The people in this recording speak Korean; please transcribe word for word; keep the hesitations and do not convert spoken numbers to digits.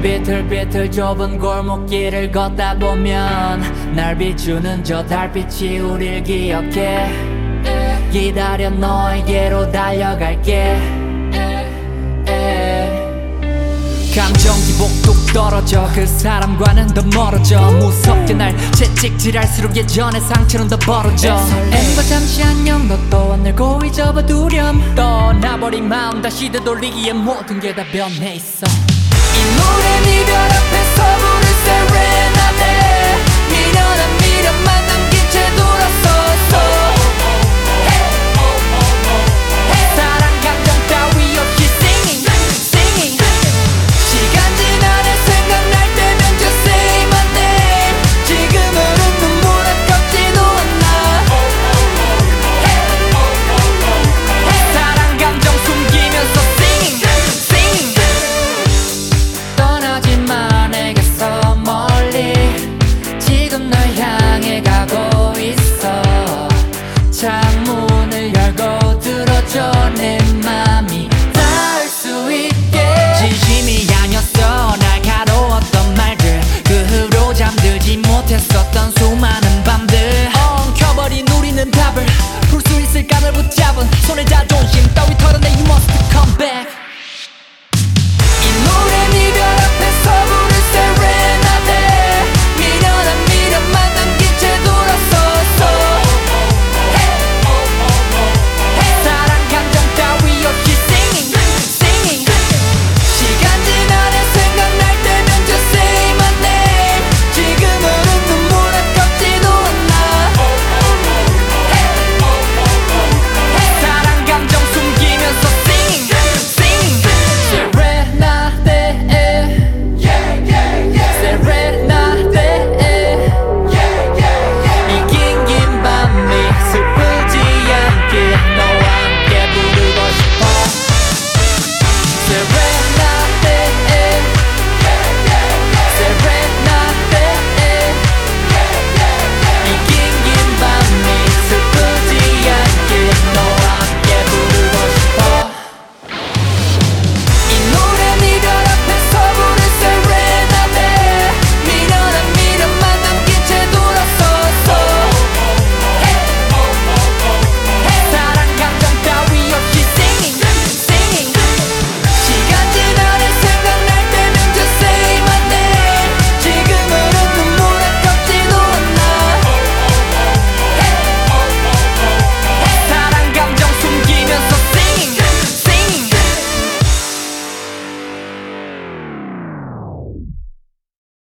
비틀비틀 좁은 골목길을 걷다 보면 날 비추는 저 달빛이 우릴 기억해. 기다려 너에게로 달려갈게. 감정 기복 뚝 떨어져 그 사람과는 더 멀어져. 무섭게 날 채찍질할수록 예전의 상처는 더 벌어져. 설렘과 잠시 안녕 너 또한 날 고이 접어두렴. 떠나버린 마음 다시 되돌리기에 모든 게 다 변해 있어.